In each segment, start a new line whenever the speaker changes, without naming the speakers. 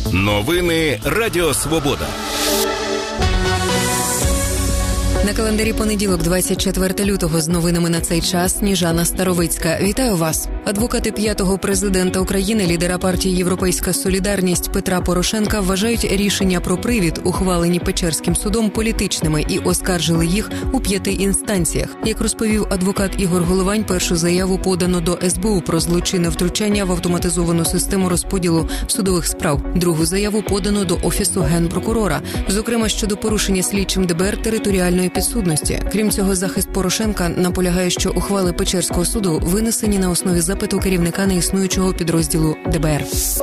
Новини Радіо Свобода.
На календарі понеділок, 24 лютого, з новинами на цей час Сніжана Старовицька. Вітаю вас. Адвокати п'ятого президента України, лідера партії «Європейська солідарність» Петра Порошенка вважають рішення про привід, ухвалені Печерським судом, політичними і оскаржили їх у 5 інстанціях. Як розповів адвокат Ігор Головань, першу заяву подано до СБУ про злочинне втручання в автоматизовану систему розподілу судових справ. Другу заяву подано до Офісу Генпрокурора, зокрема щодо порушення слідчим ДБР територіальної підсудності. Крім цього, захист Порошенка наполягає, що ухвали Печерського суду винесені на основі запиту керівника неіснуючого підрозділу ДБР.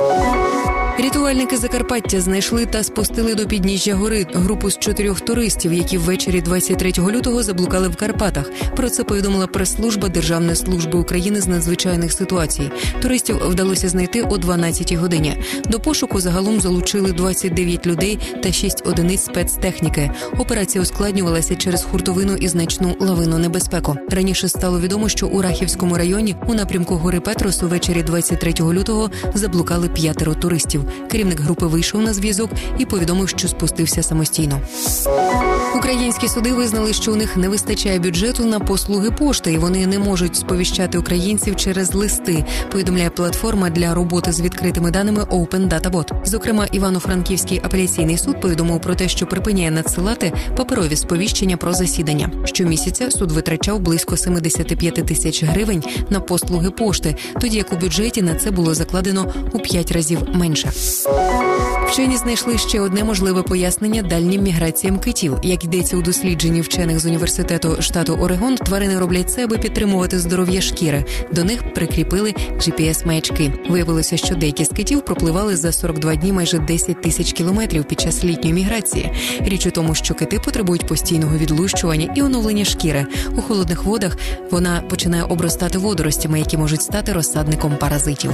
Рятувальники Закарпаття знайшли та спустили до підніжжя гори групу з 4 туристів, які ввечері 23 лютого заблукали в Карпатах. Про це повідомила прес-служба Державної служби України з надзвичайних ситуацій. Туристів вдалося знайти о 12-й годині. До пошуку загалом залучили 29 людей та 6 одиниць спецтехніки. Операція ускладнювалася через хуртовину і значну лавинну небезпеку. Раніше стало відомо, що у Рахівському районі у напрямку гори Петрос увечері 23 лютого заблукали 5 туристів. Керівник групи вийшов на зв'язок і повідомив, що спустився самостійно. Українські суди визнали, що у них не вистачає бюджету на послуги пошти, і вони не можуть сповіщати українців через листи, повідомляє платформа для роботи з відкритими даними Open Data Bot. Зокрема, Івано-Франківський апеляційний суд повідомив про те, що припиняє надсилати паперові сповіщення про засідання. Щомісяця суд витрачав близько 75 тисяч гривень на послуги пошти, тоді як у бюджеті на це було закладено у 5 разів менше. Вчені знайшли ще одне можливе пояснення дальнім міграціям китів. Як йдеться у дослідженні вчених з університету штату Орегон, тварини роблять це, аби підтримувати здоров'я шкіри. До них прикріпили GPS-маячки. Виявилося, що деякі з китів пропливали за 42 дні майже 10 тисяч кілометрів під час літньої міграції. Річ у тому, що кити потребують постійного відлущування і оновлення шкіри. У холодних водах вона починає обростати водоростями, які можуть стати розсадником паразитів.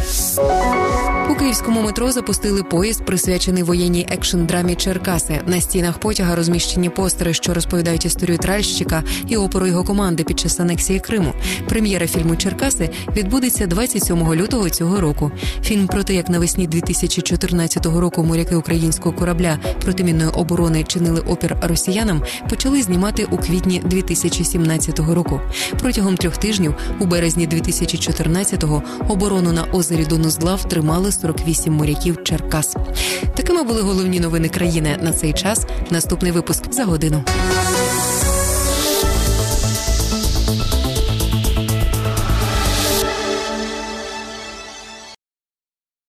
У київському метро запустили поїзд, присвячений воєнній екшн-драмі «Черкаси». На стінах потяга розміщені постери, що розповідають історію тральщика і опору його команди під час анексії Криму. Прем'єра фільму «Черкаси» відбудеться 27 лютого цього року. Фільм про те, як навесні 2014 року моряки українського корабля протимінної оборони чинили опір росіянам, почали знімати у квітні 2017 року. Протягом 3 тижнів, у березні 2014-го, оборону на озері Донузлав тримали 48 моряків Черкас. Такими були головні новини країни на цей час. Наступний випуск за годину.